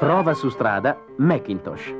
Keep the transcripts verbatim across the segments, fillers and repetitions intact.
Prova su strada Macintosh.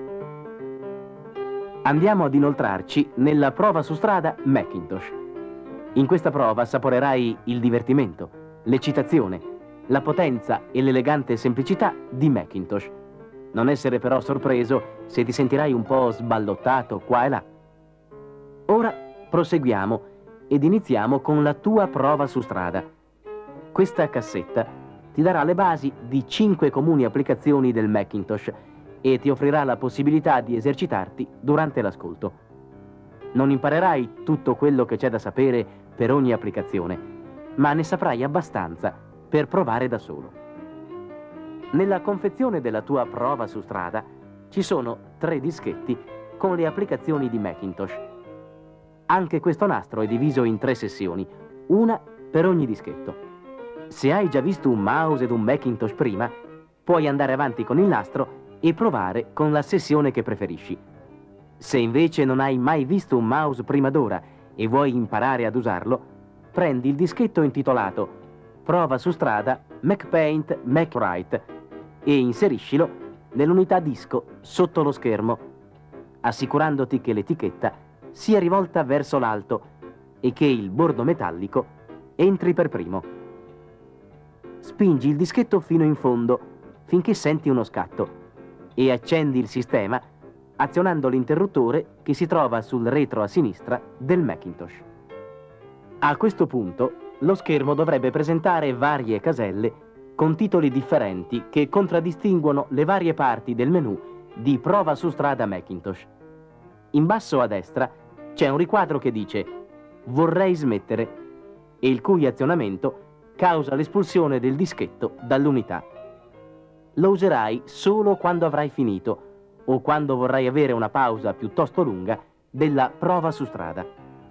Andiamo ad inoltrarci nella prova su strada Macintosh. In questa prova assaporerai il divertimento, l'eccitazione, la potenza e l'elegante semplicità di Macintosh. Non essere però sorpreso se ti sentirai un po' sballottato qua e là. Ora proseguiamo ed iniziamo con la tua prova su strada. Questa cassetta ti darà le basi di cinque comuni applicazioni del Macintosh e ti offrirà la possibilità di esercitarti durante l'ascolto. Non imparerai tutto quello che c'è da sapere per ogni applicazione, ma ne saprai abbastanza per provare da solo. Nella confezione della tua prova su strada ci sono tre dischetti con le applicazioni di Macintosh. Anche questo nastro è diviso in tre sessioni, una per ogni dischetto. Se hai già visto un mouse ed un Macintosh prima, puoi andare avanti con il nastro e provare con la sessione che preferisci. Se invece non hai mai visto un mouse prima d'ora e vuoi imparare ad usarlo, prendi il dischetto intitolato Prova su strada MacPaint MacWrite e inseriscilo nell'unità disco sotto lo schermo, assicurandoti che l'etichetta sia rivolta verso l'alto e che il bordo metallico entri per primo. Spingi il dischetto fino in fondo finché senti uno scatto e accendi il sistema azionando l'interruttore che si trova sul retro a sinistra del Macintosh. A questo punto lo schermo dovrebbe presentare varie caselle con titoli differenti che contraddistinguono le varie parti del menu di Prova su strada Macintosh. In basso a destra c'è un riquadro che dice Vorrei smettere e il cui azionamento causa l'espulsione del dischetto dall'unità. Lo userai solo quando avrai finito o quando vorrai avere una pausa piuttosto lunga della prova su strada.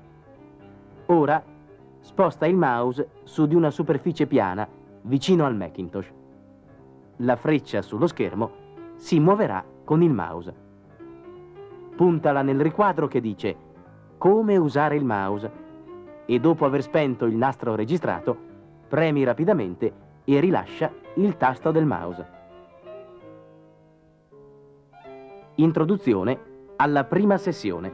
Ora sposta il mouse su di una superficie piana vicino al Macintosh. La freccia sullo schermo si muoverà con il mouse. Puntala nel riquadro che dice Come usare il mouse e dopo aver spento il nastro registrato premi rapidamente e rilascia il tasto del mouse. Introduzione alla prima sessione.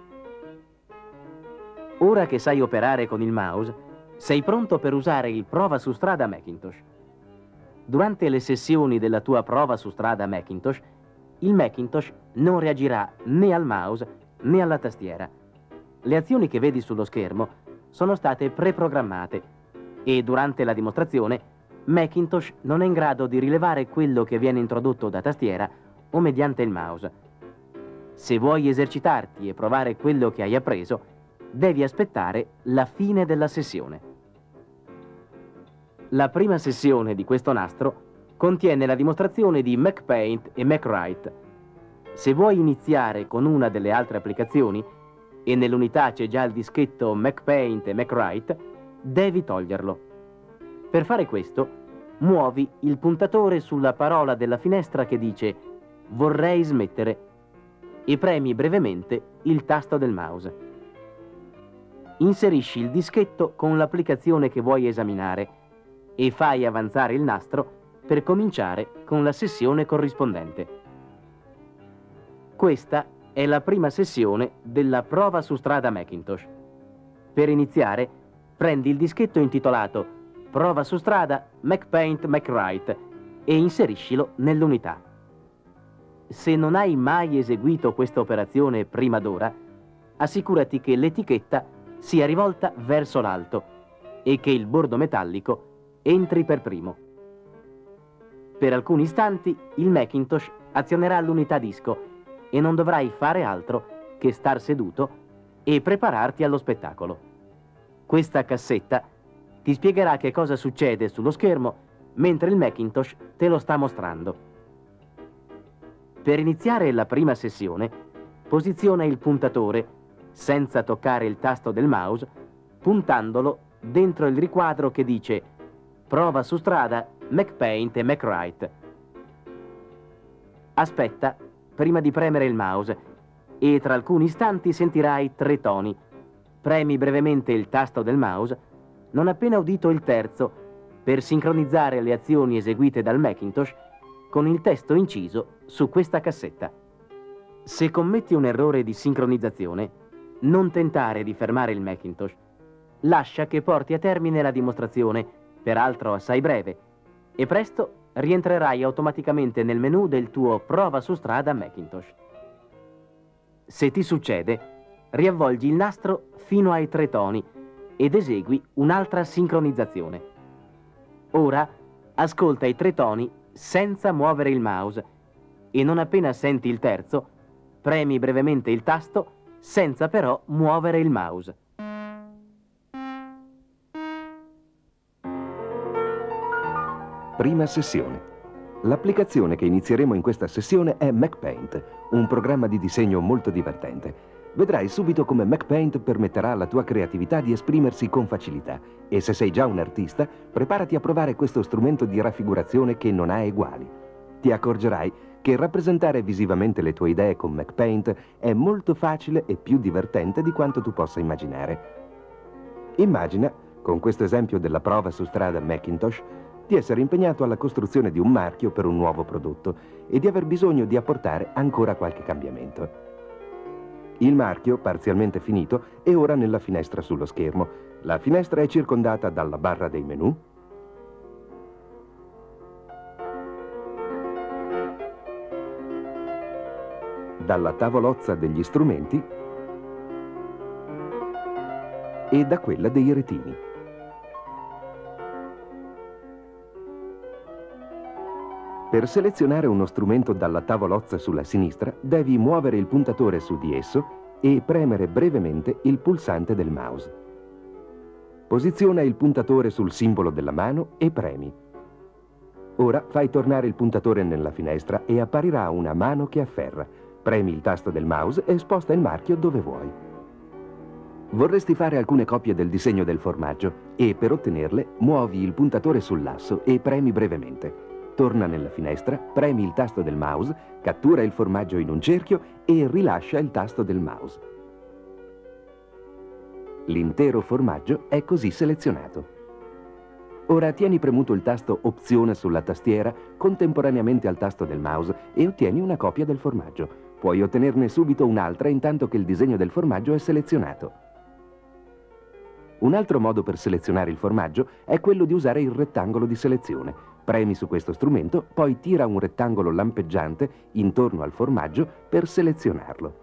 Ora che sai operare con il mouse, sei pronto per usare il Prova su strada Macintosh. Durante le sessioni della tua Prova su strada Macintosh, il Macintosh non reagirà né al mouse né alla tastiera. Le azioni che vedi sullo schermo sono state preprogrammate e durante la dimostrazione Macintosh non è in grado di rilevare quello che viene introdotto da tastiera o mediante il mouse. Se vuoi esercitarti e provare quello che hai appreso, devi aspettare la fine della sessione. La prima sessione di questo nastro contiene la dimostrazione di MacPaint e MacWrite. Se vuoi iniziare con una delle altre applicazioni e nell'unità c'è già il dischetto MacPaint e MacWrite, devi toglierlo. Per fare questo, muovi il puntatore sulla parola della finestra che dice Vorrei smettere e premi brevemente il tasto del mouse. Inserisci il dischetto con l'applicazione che vuoi esaminare e fai avanzare il nastro per cominciare con la sessione corrispondente. Questa è la prima sessione della Prova su strada Macintosh. Per iniziare, prendi il dischetto intitolato Prova su strada MacPaint MacWrite e inseriscilo nell'unità. Se non hai mai eseguito questa operazione prima d'ora, assicurati che l'etichetta sia rivolta verso l'alto e che il bordo metallico entri per primo. Per alcuni istanti il Macintosh azionerà l'unità disco e non dovrai fare altro che star seduto e prepararti allo spettacolo. Questa cassetta ti spiegherà che cosa succede sullo schermo mentre il Macintosh te lo sta mostrando. Per iniziare la prima sessione, posiziona il puntatore, senza toccare il tasto del mouse, puntandolo dentro il riquadro che dice Prova su strada MacPaint e MacWrite. Aspetta prima di premere il mouse e tra alcuni istanti sentirai tre toni. Premi brevemente il tasto del mouse non appena udito il terzo per sincronizzare le azioni eseguite dal Macintosh con il testo inciso su questa cassetta. Se commetti un errore di sincronizzazione, non tentare di fermare il Macintosh. Lascia che porti a termine la dimostrazione, peraltro assai breve, e presto rientrerai automaticamente nel menu del tuo Prova su strada Macintosh. Se ti succede, riavvolgi il nastro fino ai tre toni ed esegui un'altra sincronizzazione. Ora ascolta i tre toni senza muovere il mouse e non appena senti il terzo, premi brevemente il tasto senza però muovere il mouse. Prima sessione. L'applicazione che inizieremo in questa sessione è MacPaint, un programma di disegno molto divertente. Vedrai subito come MacPaint permetterà alla tua creatività di esprimersi con facilità e se sei già un artista, preparati a provare questo strumento di raffigurazione che non ha eguali. Ti accorgerai che rappresentare visivamente le tue idee con MacPaint è molto facile e più divertente di quanto tu possa immaginare. Immagina, con questo esempio della prova su strada Macintosh, di essere impegnato alla costruzione di un marchio per un nuovo prodotto e di aver bisogno di apportare ancora qualche cambiamento. Il marchio, parzialmente finito, è ora nella finestra sullo schermo. La finestra è circondata dalla barra dei menu, dalla tavolozza degli strumenti e da quella dei retini. Per selezionare uno strumento dalla tavolozza sulla sinistra, devi muovere il puntatore su di esso e premere brevemente il pulsante del mouse. Posiziona il puntatore sul simbolo della mano e premi. Ora fai tornare il puntatore nella finestra e apparirà una mano che afferra. Premi il tasto del mouse e sposta il marchio dove vuoi. Vorresti fare alcune copie del disegno del formaggio e per ottenerle muovi il puntatore sull'asso e premi brevemente. Torna nella finestra, premi il tasto del mouse, cattura il formaggio in un cerchio e rilascia il tasto del mouse. L'intero formaggio è così selezionato. Ora tieni premuto il tasto Opzione sulla tastiera contemporaneamente al tasto del mouse e ottieni una copia del formaggio. Puoi ottenerne subito un'altra intanto che il disegno del formaggio è selezionato. Un altro modo per selezionare il formaggio è quello di usare il rettangolo di selezione. Premi su questo strumento, poi tira un rettangolo lampeggiante intorno al formaggio per selezionarlo.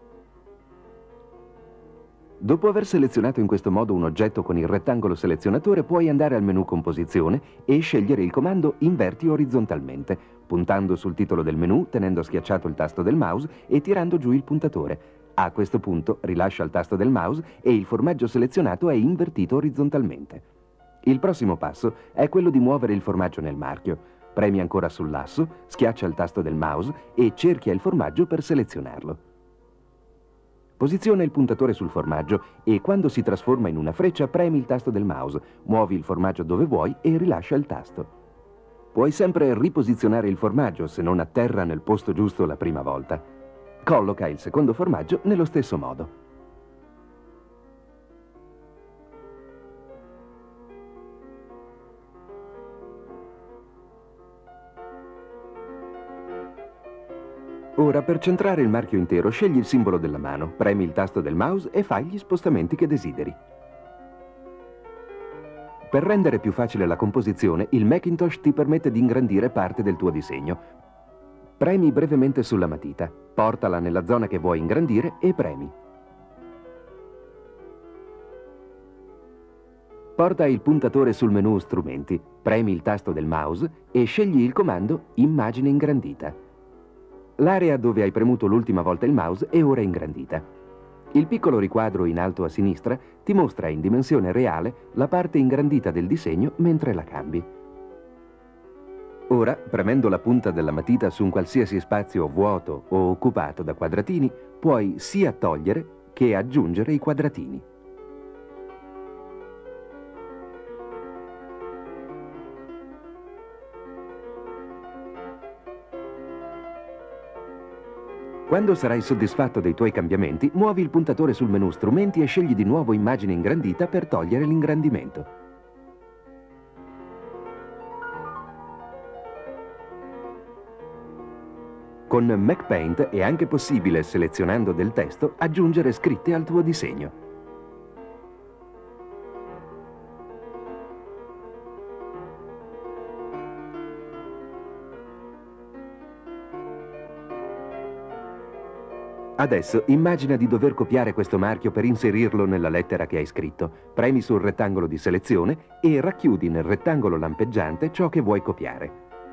Dopo aver selezionato in questo modo un oggetto con il rettangolo selezionatore, puoi andare al menu Composizione e scegliere il comando Inverti orizzontalmente, puntando sul titolo del menu, tenendo schiacciato il tasto del mouse e tirando giù il puntatore. A questo punto rilascia il tasto del mouse e il formaggio selezionato è invertito orizzontalmente. Il prossimo passo è quello di muovere il formaggio nel marchio. Premi ancora sull'asso, schiaccia il tasto del mouse e cerchia il formaggio per selezionarlo. Posiziona il puntatore sul formaggio e quando si trasforma in una freccia premi il tasto del mouse, muovi il formaggio dove vuoi e rilascia il tasto. Puoi sempre riposizionare il formaggio se non atterra nel posto giusto la prima volta. Colloca il secondo formaggio nello stesso modo. Ora, per centrare il marchio intero, scegli il simbolo della mano, premi il tasto del mouse e fai gli spostamenti che desideri. Per rendere più facile la composizione, il Macintosh ti permette di ingrandire parte del tuo disegno. Premi brevemente sulla matita, portala nella zona che vuoi ingrandire e premi. Porta il puntatore sul menu Strumenti, premi il tasto del mouse e scegli il comando Immagine ingrandita. L'area dove hai premuto l'ultima volta il mouse è ora ingrandita. Il piccolo riquadro in alto a sinistra ti mostra in dimensione reale la parte ingrandita del disegno mentre la cambi. Ora, premendo la punta della matita su un qualsiasi spazio vuoto o occupato da quadratini, puoi sia togliere che aggiungere i quadratini. Quando sarai soddisfatto dei tuoi cambiamenti, muovi il puntatore sul menu Strumenti e scegli di nuovo Immagine ingrandita per togliere l'ingrandimento. Con MacPaint è anche possibile, selezionando del testo, aggiungere scritte al tuo disegno. Adesso immagina di dover copiare questo marchio per inserirlo nella lettera che hai scritto. Premi sul rettangolo di selezione e racchiudi nel rettangolo lampeggiante ciò che vuoi copiare.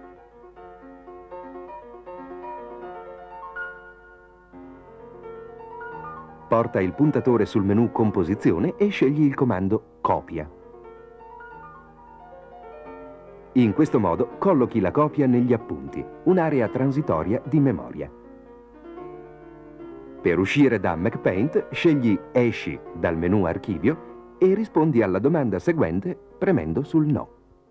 Porta il puntatore sul menu Composizione e scegli il comando Copia. In questo modo collochi la copia negli appunti, un'area transitoria di memoria. Per uscire da MacPaint, scegli Esci dal menu Archivio e rispondi alla domanda seguente premendo sul No.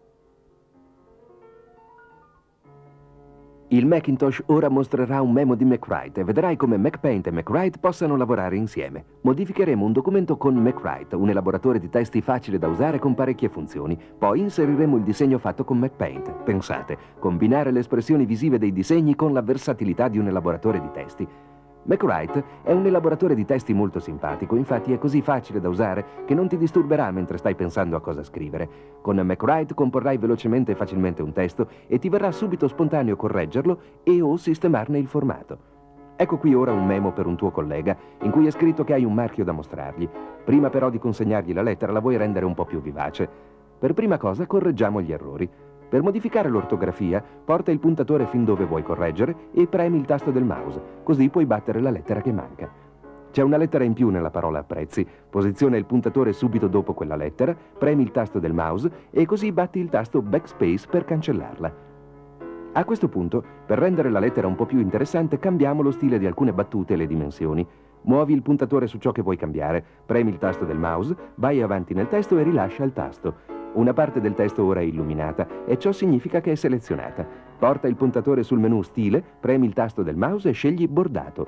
Il Macintosh ora mostrerà un memo di MacWrite e vedrai come MacPaint e MacWrite possano lavorare insieme. Modificheremo un documento con MacWrite, un elaboratore di testi facile da usare con parecchie funzioni. Poi inseriremo il disegno fatto con MacPaint. Pensate, combinare le espressioni visive dei disegni con la versatilità di un elaboratore di testi. MacWrite è un elaboratore di testi molto simpatico, infatti è così facile da usare che non ti disturberà mentre stai pensando a cosa scrivere. Con MacWrite comporrai velocemente e facilmente un testo e ti verrà subito spontaneo correggerlo e o sistemarne il formato. Ecco qui ora un memo per un tuo collega in cui è scritto che hai un marchio da mostrargli. Prima però di consegnargli la lettera la vuoi rendere un po' più vivace. Per prima cosa correggiamo gli errori. Per modificare l'ortografia, porta il puntatore fin dove vuoi correggere e premi il tasto del mouse, così puoi battere la lettera che manca. C'è una lettera in più nella parola apprezzi. Posiziona il puntatore subito dopo quella lettera, premi il tasto del mouse e così batti il tasto Backspace per cancellarla. A questo punto, per rendere la lettera un po' più interessante, cambiamo lo stile di alcune battute e le dimensioni. Muovi il puntatore su ciò che vuoi cambiare, premi il tasto del mouse, vai avanti nel testo e rilascia il tasto. Una parte del testo ora è illuminata e ciò significa che è selezionata. Porta il puntatore sul menu Stile, premi il tasto del mouse e scegli Bordato.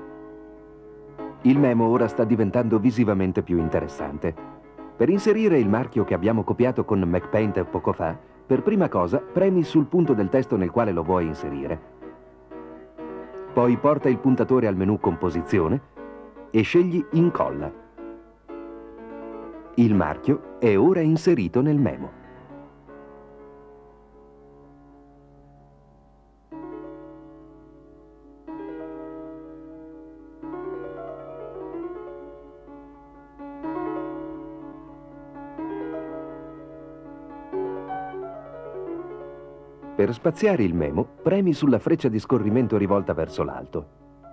Il memo ora sta diventando visivamente più interessante. Per inserire il marchio che abbiamo copiato con MacPaint poco fa, per prima cosa premi sul punto del testo nel quale lo vuoi inserire. Poi porta il puntatore al menu Composizione e scegli Incolla. Il marchio è ora inserito nel memo. Per spaziare il memo, premi sulla freccia di scorrimento rivolta verso l'alto.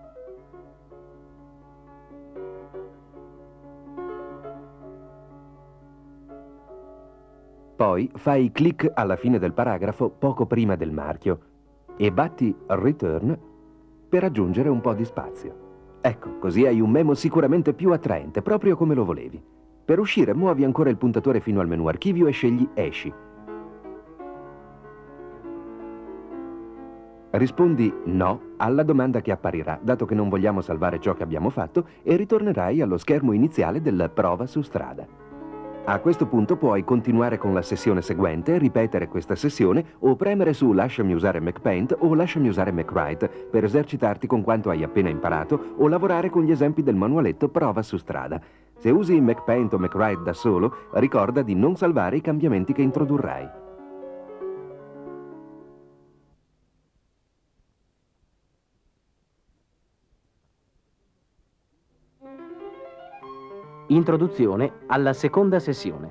Poi fai clic alla fine del paragrafo poco prima del marchio e batti Return per aggiungere un po' di spazio. Ecco, così hai un memo sicuramente più attraente, proprio come lo volevi. Per uscire muovi ancora il puntatore fino al menu Archivio e scegli Esci. Rispondi No alla domanda che apparirà, dato che non vogliamo salvare ciò che abbiamo fatto, e ritornerai allo schermo iniziale della prova su strada. A questo punto puoi continuare con la sessione seguente, ripetere questa sessione o premere su Lasciami usare MacPaint o Lasciami usare MacWrite per esercitarti con quanto hai appena imparato o lavorare con gli esempi del manualetto Prova su strada. Se usi MacPaint o MacWrite da solo, ricorda di non salvare i cambiamenti che introdurrai. Introduzione alla seconda sessione.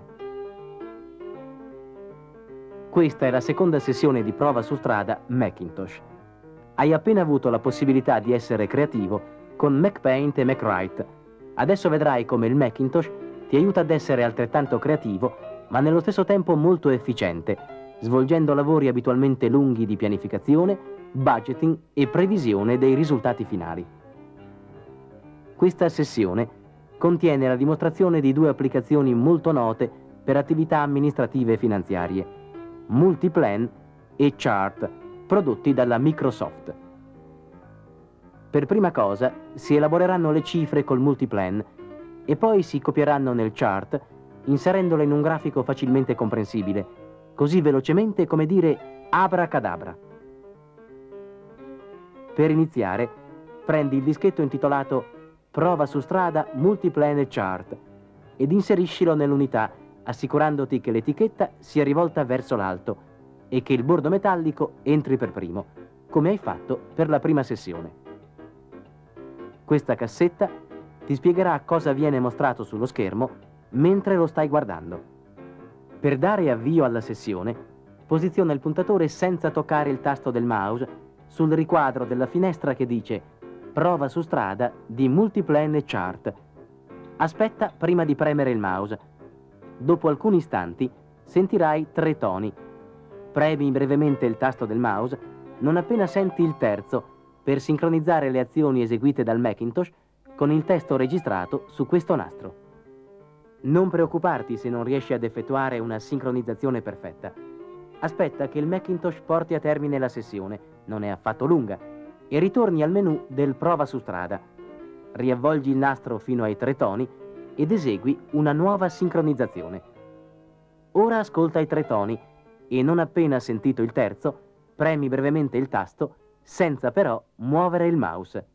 Questa è la seconda sessione di prova su strada Macintosh. Hai appena avuto la possibilità di essere creativo con MacPaint e MacWrite. Adesso vedrai come il Macintosh ti aiuta ad essere altrettanto creativo, ma nello stesso tempo molto efficiente, svolgendo lavori abitualmente lunghi di pianificazione, budgeting e previsione dei risultati finali. Questa sessione contiene la dimostrazione di due applicazioni molto note per attività amministrative e finanziarie, Multiplan e Chart, prodotti dalla Microsoft. Per prima cosa si elaboreranno le cifre col Multiplan e poi si copieranno nel Chart inserendole in un grafico facilmente comprensibile, così velocemente come dire abracadabra. Per iniziare, prendi il dischetto intitolato Prova su strada Multiplane Chart ed inseriscilo nell'unità, assicurandoti che l'etichetta sia rivolta verso l'alto e che il bordo metallico entri per primo, come hai fatto per la prima sessione. Questa cassetta ti spiegherà cosa viene mostrato sullo schermo mentre lo stai guardando. Per dare avvio alla sessione, posiziona il puntatore senza toccare il tasto del mouse sul riquadro della finestra che dice Prova su strada di Multiplane Chart. Aspetta prima di premere il mouse. Dopo alcuni istanti sentirai tre toni. Premi brevemente il tasto del mouse non appena senti il terzo per sincronizzare le azioni eseguite dal Macintosh con il testo registrato su questo nastro. Non preoccuparti se non riesci ad effettuare una sincronizzazione perfetta. Aspetta che il Macintosh porti a termine la sessione, non è affatto lunga, e ritorni al menu del Prova su strada. Riavvolgi il nastro fino ai tre toni ed esegui una nuova sincronizzazione. Ora ascolta i tre toni e non appena sentito il terzo, premi brevemente il tasto senza però muovere il mouse.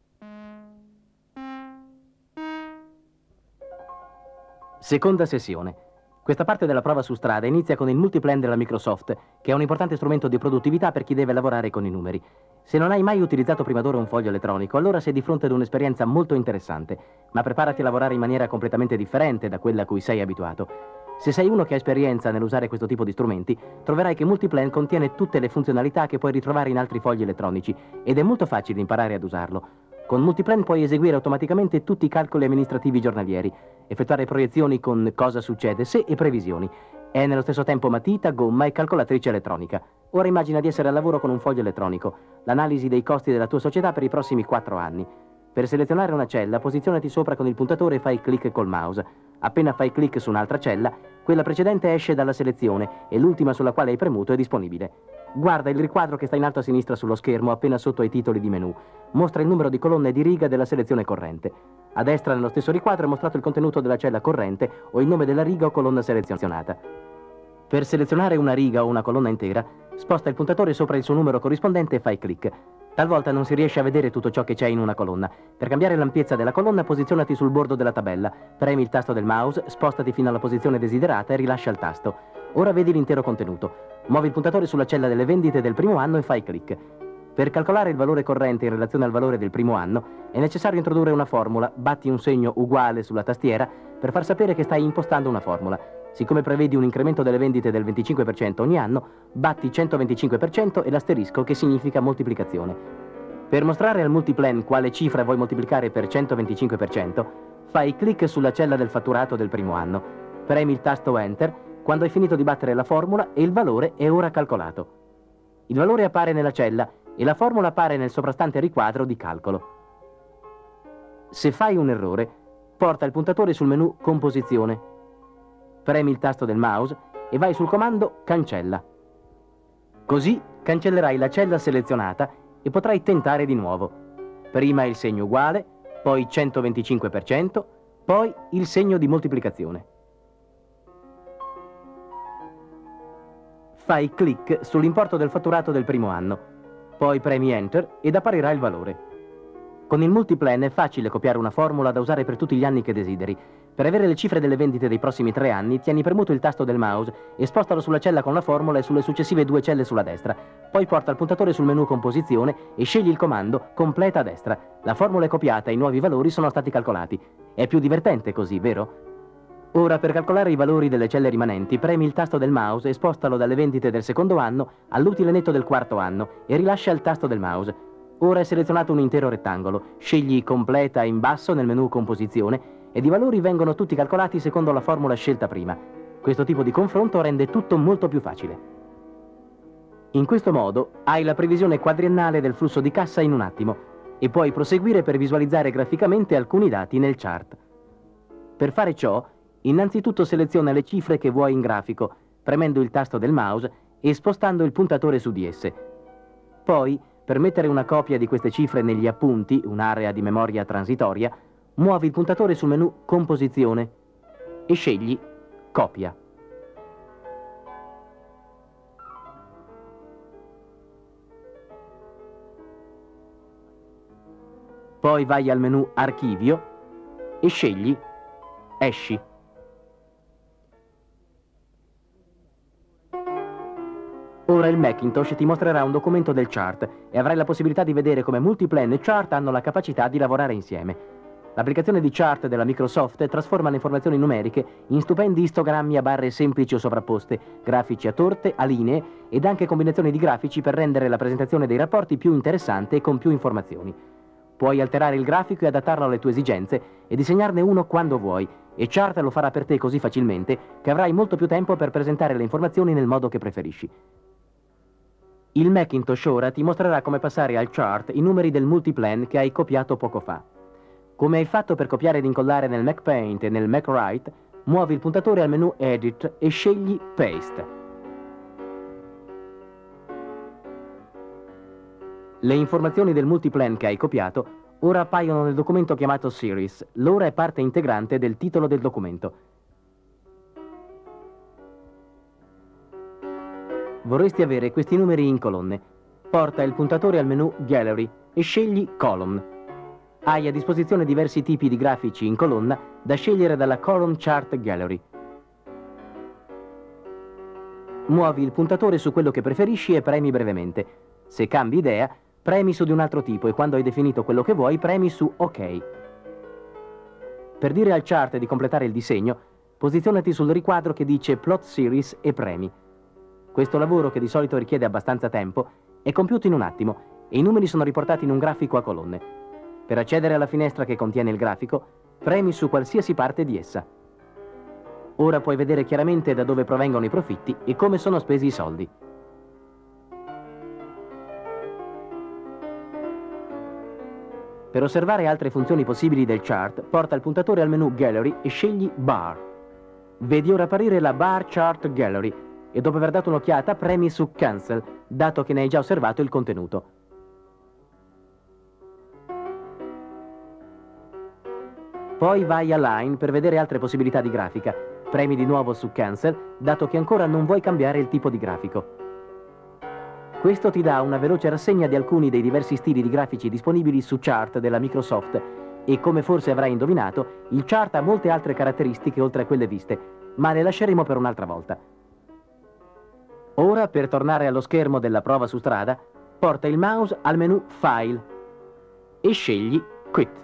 Seconda sessione. Questa parte della prova su strada inizia con il Multiplane della Microsoft, che è un importante strumento di produttività per chi deve lavorare con i numeri. Se non hai mai utilizzato prima d'ora un foglio elettronico, allora sei di fronte ad un'esperienza molto interessante, ma preparati a lavorare in maniera completamente differente da quella a cui sei abituato. Se sei uno che ha esperienza nell'usare questo tipo di strumenti, troverai che Multiplane contiene tutte le funzionalità che puoi ritrovare in altri fogli elettronici ed è molto facile imparare ad usarlo. Con Multiplane puoi eseguire automaticamente tutti i calcoli amministrativi giornalieri, effettuare proiezioni con cosa succede se e previsioni. È nello stesso tempo matita, gomma e calcolatrice elettronica. Ora immagina di essere al lavoro con un foglio elettronico, l'analisi dei costi della tua società per i prossimi quattro anni. Per selezionare una cella, posizionati sopra con il puntatore e fai clic col mouse. Appena fai clic su un'altra cella, quella precedente esce dalla selezione e l'ultima sulla quale hai premuto è disponibile. Guarda il riquadro che sta in alto a sinistra sullo schermo, appena sotto ai titoli di menu. Mostra il numero di colonne di riga della selezione corrente. A destra, nello stesso riquadro, è mostrato il contenuto della cella corrente o il nome della riga o colonna selezionata. Per selezionare una riga o una colonna intera, sposta il puntatore sopra il suo numero corrispondente e fai clic. Talvolta non si riesce a vedere tutto ciò che c'è in una colonna. Per cambiare l'ampiezza della colonna, posizionati sul bordo della tabella, premi il tasto del mouse, spostati fino alla posizione desiderata e rilascia il tasto. Ora vedi l'intero contenuto. Muovi il puntatore sulla cella delle vendite del primo anno e fai clic. Per calcolare il valore corrente in relazione al valore del primo anno, è necessario introdurre una formula, batti un segno uguale sulla tastiera per far sapere che stai impostando una formula. Siccome prevedi un incremento delle vendite del venticinque per cento ogni anno, batti centoventicinque per cento e l'asterisco che significa moltiplicazione. Per mostrare al Multiplane quale cifra vuoi moltiplicare per centoventicinque per cento, fai clic sulla cella del fatturato del primo anno, premi il tasto Enter quando hai finito di battere la formula e il valore è ora calcolato. Il valore appare nella cella e la formula appare nel soprastante riquadro di calcolo. Se fai un errore, porta il puntatore sul menu Composizione. Premi il tasto del mouse e vai sul comando Cancella. Così cancellerai la cella selezionata e potrai tentare di nuovo. Prima il segno uguale, poi centoventicinque per cento, poi il segno di moltiplicazione. Fai clic sull'importo del fatturato del primo anno, poi premi Enter ed apparirà il valore. Con il Multiplane è facile copiare una formula da usare per tutti gli anni che desideri. Per avere le cifre delle vendite dei prossimi tre anni, tieni premuto il tasto del mouse e spostalo sulla cella con la formula e sulle successive due celle sulla destra. Poi porta il puntatore sul menu Composizione e scegli il comando Completa a destra. La formula è copiata e i nuovi valori sono stati calcolati. È più divertente così, vero? Ora, per calcolare i valori delle celle rimanenti, premi il tasto del mouse e spostalo dalle vendite del secondo anno all'utile netto del quarto anno e rilascia il tasto del mouse. Ora è selezionato un intero rettangolo. Scegli Completa in basso nel menu Composizione ed i valori vengono tutti calcolati secondo la formula scelta prima. Questo tipo di confronto rende tutto molto più facile. In questo modo hai la previsione quadriennale del flusso di cassa in un attimo e puoi proseguire per visualizzare graficamente alcuni dati nel chart. Per fare ciò, innanzitutto seleziona le cifre che vuoi in grafico, premendo il tasto del mouse e spostando il puntatore su di esse. Poi, per mettere una copia di queste cifre negli appunti, un'area di memoria transitoria, muovi il puntatore sul menu Composizione e scegli Copia. Poi vai al menu Archivio e scegli Esci. Ora il Macintosh ti mostrerà un documento del chart e avrai la possibilità di vedere come Multiplan e Chart hanno la capacità di lavorare insieme. L'applicazione di Chart della Microsoft trasforma le informazioni numeriche in stupendi istogrammi a barre semplici o sovrapposte, grafici a torte, a linee ed anche combinazioni di grafici per rendere la presentazione dei rapporti più interessante e con più informazioni. Puoi alterare il grafico e adattarlo alle tue esigenze e disegnarne uno quando vuoi, e Chart lo farà per te così facilmente che avrai molto più tempo per presentare le informazioni nel modo che preferisci. Il Macintosh ora ti mostrerà come passare al Chart i numeri del Multiplan che hai copiato poco fa. Come hai fatto per copiare ed incollare nel MacPaint e nel MacWrite, muovi il puntatore al menu Edit e scegli Paste. Le informazioni del Multiplan che hai copiato ora appaiono nel documento chiamato Series. L'ora è parte integrante del titolo del documento. Vorresti avere questi numeri in colonne. Porta il puntatore al menu Gallery e scegli Column. Hai a disposizione diversi tipi di grafici in colonna da scegliere dalla Column Chart Gallery. Muovi il puntatore su quello che preferisci e premi brevemente. Se cambi idea, premi su di un altro tipo e quando hai definito quello che vuoi, premi su OK. Per dire al chart di completare il disegno, posizionati sul riquadro che dice Plot Series e premi. Questo lavoro, che di solito richiede abbastanza tempo, è compiuto in un attimo e i numeri sono riportati in un grafico a colonne. Per accedere alla finestra che contiene il grafico, premi su qualsiasi parte di essa. Ora puoi vedere chiaramente da dove provengono i profitti e come sono spesi i soldi. Per osservare altre funzioni possibili del chart, porta il puntatore al menu Gallery e scegli Bar. Vedi ora apparire la Bar Chart Gallery e dopo aver dato un'occhiata premi su Cancel, dato che ne hai già osservato il contenuto. Poi vai a Line per vedere altre possibilità di grafica. Premi di nuovo su Cancel, dato che ancora non vuoi cambiare il tipo di grafico. Questo ti dà una veloce rassegna di alcuni dei diversi stili di grafici disponibili su Chart della Microsoft e, come forse avrai indovinato, il Chart ha molte altre caratteristiche oltre a quelle viste, ma le lasceremo per un'altra volta. Ora, per tornare allo schermo della prova su strada, porta il mouse al menu File e scegli Quit.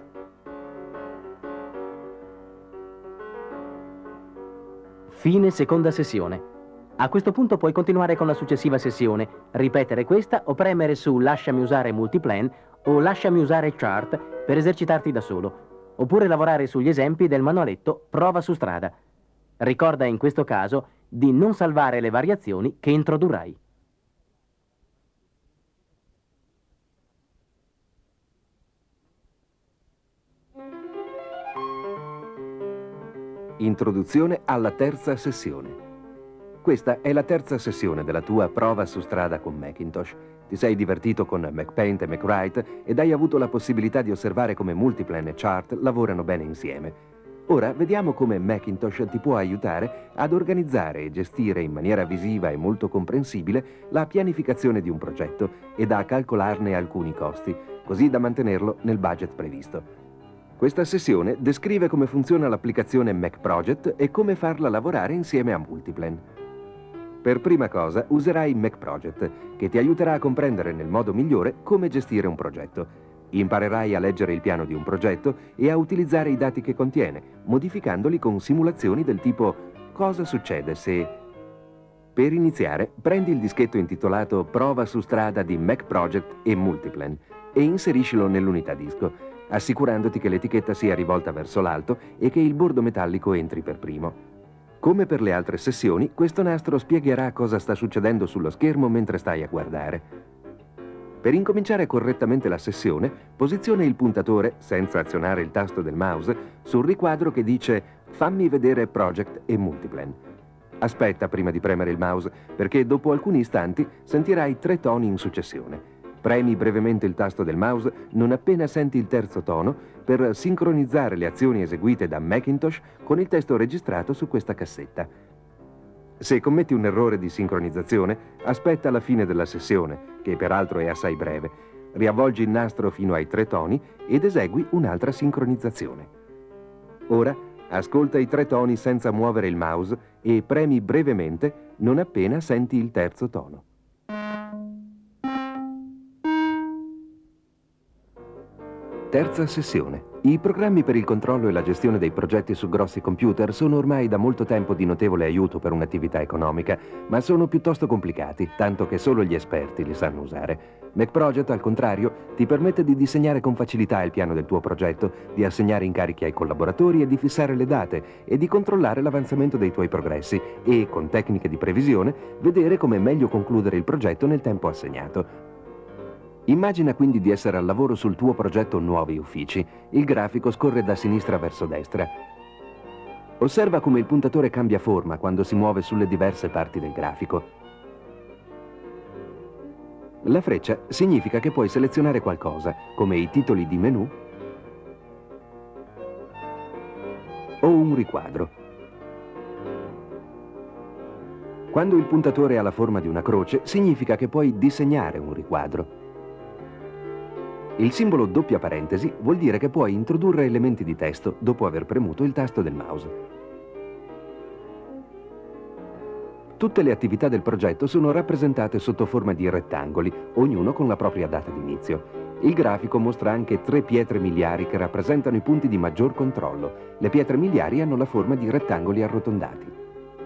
Fine seconda sessione. A questo punto puoi continuare con la successiva sessione, ripetere questa o premere su Lasciami usare Multiplan o Lasciami usare Chart per esercitarti da solo, oppure lavorare sugli esempi del manualetto Prova su strada. Ricorda in questo caso di non salvare le variazioni che introdurrai. Introduzione alla terza sessione. Questa è la terza sessione della tua prova su strada con Macintosh. Ti sei divertito con MacPaint e MacWrite ed hai avuto la possibilità di osservare come Multiplan e Chart lavorano bene insieme. Ora vediamo come Macintosh ti può aiutare ad organizzare e gestire in maniera visiva e molto comprensibile la pianificazione di un progetto e da calcolarne alcuni costi, così da mantenerlo nel budget previsto. Questa sessione descrive come funziona l'applicazione MacProject e come farla lavorare insieme a Multiplan. Per prima cosa userai MacProject, che ti aiuterà a comprendere nel modo migliore come gestire un progetto. Imparerai a leggere il piano di un progetto e a utilizzare i dati che contiene, modificandoli con simulazioni del tipo «Cosa succede se...». Per iniziare, prendi il dischetto intitolato Prova su strada di MacProject e Multiplan e inseriscilo nell'unità disco, assicurandoti che l'etichetta sia rivolta verso l'alto e che il bordo metallico entri per primo. Come per le altre sessioni, questo nastro spiegherà cosa sta succedendo sullo schermo mentre stai a guardare. Per incominciare correttamente la sessione, posiziona il puntatore, senza azionare il tasto del mouse, sul riquadro che dice «Fammi vedere Project e Multiplan». Aspetta prima di premere il mouse, perché dopo alcuni istanti sentirai tre toni in successione. Premi brevemente il tasto del mouse non appena senti il terzo tono per sincronizzare le azioni eseguite da Macintosh con il testo registrato su questa cassetta. Se commetti un errore di sincronizzazione, aspetta la fine della sessione, che peraltro è assai breve. Riavvolgi il nastro fino ai tre toni ed esegui un'altra sincronizzazione. Ora ascolta i tre toni senza muovere il mouse e premi brevemente non appena senti il terzo tono. Terza sessione. I programmi per il controllo e la gestione dei progetti su grossi computer sono ormai da molto tempo di notevole aiuto per un'attività economica, ma sono piuttosto complicati, tanto che solo gli esperti li sanno usare. MacProject, al contrario, ti permette di disegnare con facilità il piano del tuo progetto, di assegnare incarichi ai collaboratori e di fissare le date e di controllare l'avanzamento dei tuoi progressi e, con tecniche di previsione, vedere come meglio concludere il progetto nel tempo assegnato. Immagina quindi di essere al lavoro sul tuo progetto Nuovi Uffici. Il grafico scorre da sinistra verso destra. Osserva come il puntatore cambia forma quando si muove sulle diverse parti del grafico. La freccia significa che puoi selezionare qualcosa, come i titoli di menu o un riquadro. Quando il puntatore ha la forma di una croce, significa che puoi disegnare un riquadro. Il simbolo doppia parentesi vuol dire che puoi introdurre elementi di testo dopo aver premuto il tasto del mouse. Tutte le attività del progetto sono rappresentate sotto forma di rettangoli, ognuno con la propria data di inizio. Il grafico mostra anche tre pietre miliari che rappresentano i punti di maggior controllo. Le pietre miliari hanno la forma di rettangoli arrotondati.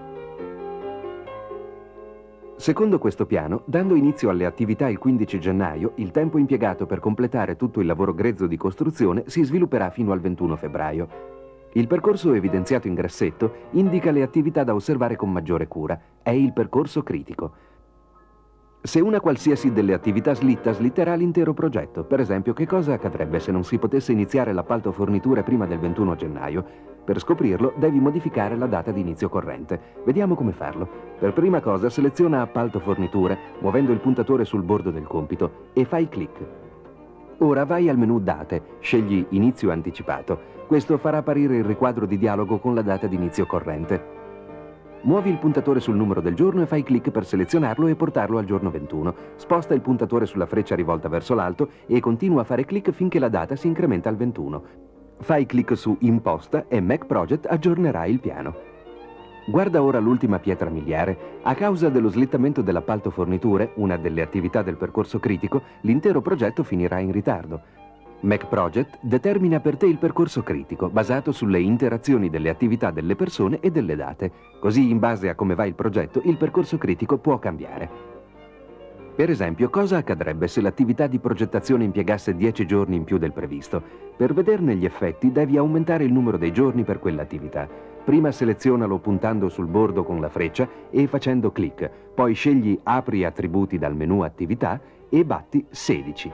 Secondo questo piano, dando inizio alle attività il quindici gennaio, il tempo impiegato per completare tutto il lavoro grezzo di costruzione si svilupperà fino al ventuno febbraio. Il percorso evidenziato in grassetto indica le attività da osservare con maggiore cura. È il percorso critico. Se una qualsiasi delle attività slitta, slitterà l'intero progetto. Per esempio, che cosa accadrebbe se non si potesse iniziare l'appalto forniture prima del ventuno gennaio? Per scoprirlo, devi modificare la data di inizio corrente. Vediamo come farlo. Per prima cosa, seleziona appalto forniture, muovendo il puntatore sul bordo del compito, e fai clic. Ora vai al menu Date, scegli Inizio anticipato. Questo farà apparire il riquadro di dialogo con la data di inizio corrente. Muovi il puntatore sul numero del giorno e fai clic per selezionarlo e portarlo al giorno ventuno. Sposta il puntatore sulla freccia rivolta verso l'alto e continua a fare clic finché la data si incrementa al ventuno. Fai clic su Imposta e MacProject aggiornerà il piano. Guarda ora l'ultima pietra miliare. A causa dello slittamento dell'appalto forniture, una delle attività del percorso critico, l'intero progetto finirà in ritardo. MacProject determina per te il percorso critico, basato sulle interazioni delle attività delle persone e delle date. Così, in base a come va il progetto, il percorso critico può cambiare. Per esempio, cosa accadrebbe se l'attività di progettazione impiegasse dieci giorni in più del previsto? Per vederne gli effetti devi aumentare il numero dei giorni per quell'attività. Prima selezionalo puntando sul bordo con la freccia e facendo clic, poi scegli Apri attributi dal menu Attività e batti sedici.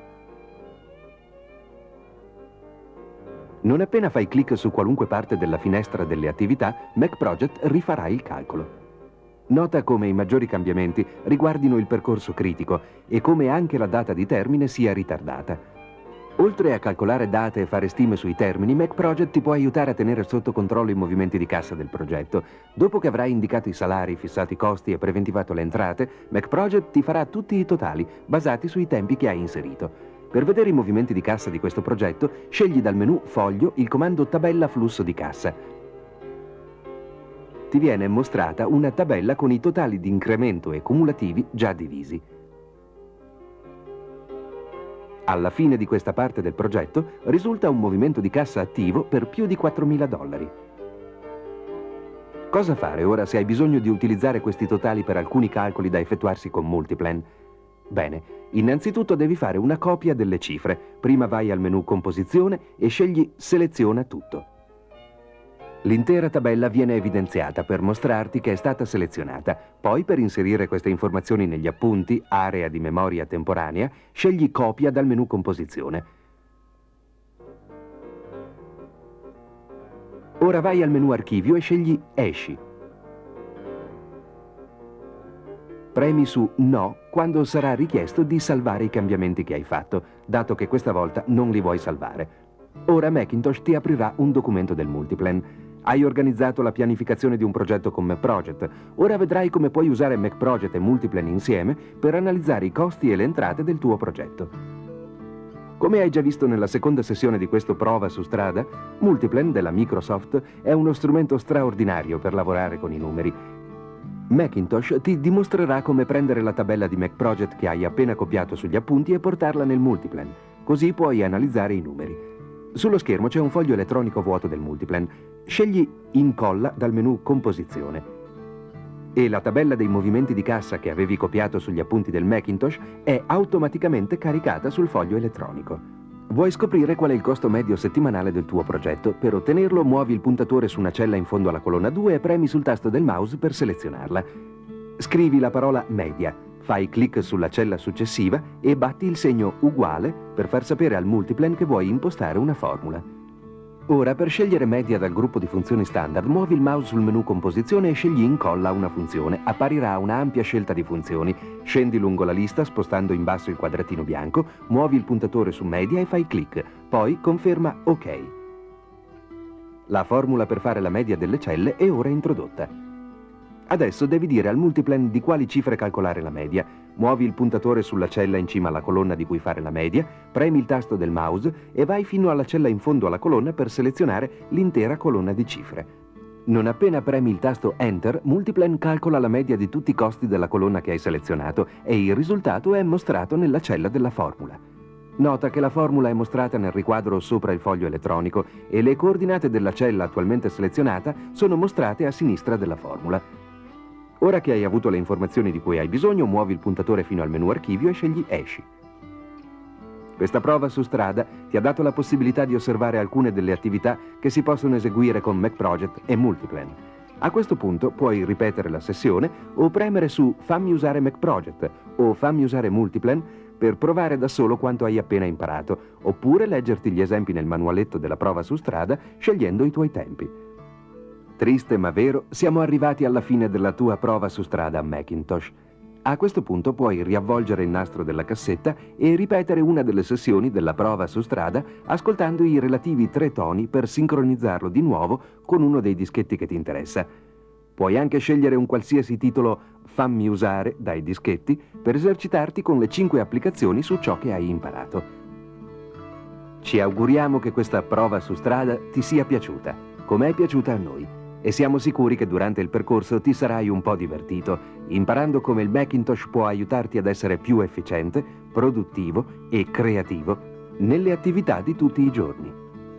Non appena fai clic su qualunque parte della finestra delle attività, MacProject rifarà il calcolo. Nota come i maggiori cambiamenti riguardino il percorso critico e come anche la data di termine sia ritardata. Oltre a calcolare date e fare stime sui termini, MacProject ti può aiutare a tenere sotto controllo i movimenti di cassa del progetto. Dopo che avrai indicato i salari, fissato i costi e preventivato le entrate, MacProject ti farà tutti i totali, basati sui tempi che hai inserito. Per vedere i movimenti di cassa di questo progetto, scegli dal menu Foglio il comando Tabella flusso di cassa. Ti viene mostrata una tabella con i totali di incremento e cumulativi già divisi. Alla fine di questa parte del progetto risulta un movimento di cassa attivo per più di quattromila dollari. Cosa fare ora se hai bisogno di utilizzare questi totali per alcuni calcoli da effettuarsi con Multiplan? Bene, innanzitutto devi fare una copia delle cifre. Prima vai al menu Composizione e scegli Seleziona tutto. L'intera tabella viene evidenziata per mostrarti che è stata selezionata. Poi, per inserire queste informazioni negli appunti, area di memoria temporanea, scegli Copia dal menu Composizione. Ora vai al menu Archivio e scegli Esci. Premi su No quando sarà richiesto di salvare i cambiamenti che hai fatto, dato che questa volta non li vuoi salvare. Ora Macintosh ti aprirà un documento del Multiplan. Hai organizzato la pianificazione di un progetto con MacProject. Ora vedrai come puoi usare MacProject e Multiplan insieme per analizzare i costi e le entrate del tuo progetto. Come hai già visto nella seconda sessione di questo prova su strada, Multiplan della Microsoft è uno strumento straordinario per lavorare con i numeri. Macintosh ti dimostrerà come prendere la tabella di MacProject che hai appena copiato sugli appunti e portarla nel Multiplan, così puoi analizzare i numeri. Sullo schermo c'è un foglio elettronico vuoto del Multiplan. Scegli Incolla dal menu Composizione. E la tabella dei movimenti di cassa che avevi copiato sugli appunti del Macintosh è automaticamente caricata sul foglio elettronico. Vuoi scoprire qual è il costo medio settimanale del tuo progetto? Per ottenerlo muovi il puntatore su una cella in fondo alla colonna due e premi sul tasto del mouse per selezionarla. Scrivi la parola media, fai clic sulla cella successiva e batti il segno uguale per far sapere al Multiplan che vuoi impostare una formula. Ora, per scegliere media dal gruppo di funzioni standard, muovi il mouse sul menu Composizione e scegli Incolla una funzione. Apparirà una ampia scelta di funzioni. Scendi lungo la lista spostando in basso il quadratino bianco, muovi il puntatore su media e fai clic. Poi conferma OK. La formula per fare la media delle celle è ora introdotta. Adesso devi dire al Multiplan di quali cifre calcolare la media. Muovi il puntatore sulla cella in cima alla colonna di cui fare la media, premi il tasto del mouse e vai fino alla cella in fondo alla colonna per selezionare l'intera colonna di cifre. Non appena premi il tasto Enter, Multiplan calcola la media di tutti i costi della colonna che hai selezionato e il risultato è mostrato nella cella della formula. Nota che la formula è mostrata nel riquadro sopra il foglio elettronico e le coordinate della cella attualmente selezionata sono mostrate a sinistra della formula. Ora che hai avuto le informazioni di cui hai bisogno, muovi il puntatore fino al menu Archivio e scegli Esci. Questa prova su strada ti ha dato la possibilità di osservare alcune delle attività che si possono eseguire con MacProject e Multiplan. A questo punto puoi ripetere la sessione o premere su Fammi usare MacProject o Fammi usare Multiplan per provare da solo quanto hai appena imparato, oppure leggerti gli esempi nel manualetto della prova su strada scegliendo i tuoi tempi. Triste ma vero, siamo arrivati alla fine della tua prova su strada Macintosh. A questo punto puoi riavvolgere il nastro della cassetta e ripetere una delle sessioni della prova su strada ascoltando i relativi tre toni per sincronizzarlo di nuovo con uno dei dischetti che ti interessa. Puoi anche scegliere un qualsiasi titolo Fammi usare dai dischetti per esercitarti con le cinque applicazioni su ciò che hai imparato. Ci auguriamo che questa prova su strada ti sia piaciuta, come è piaciuta a noi. E siamo sicuri che durante il percorso ti sarai un po' divertito, imparando come il Macintosh può aiutarti ad essere più efficiente, produttivo e creativo nelle attività di tutti i giorni.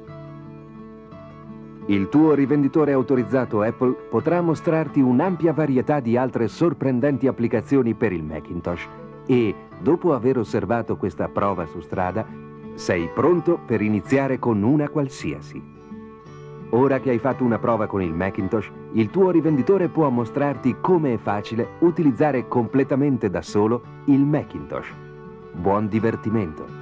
Il tuo rivenditore autorizzato Apple potrà mostrarti un'ampia varietà di altre sorprendenti applicazioni per il Macintosh e, dopo aver osservato questa prova su strada, sei pronto per iniziare con una qualsiasi. Ora che hai fatto una prova con il Macintosh, il tuo rivenditore può mostrarti come è facile utilizzare completamente da solo il Macintosh. Buon divertimento!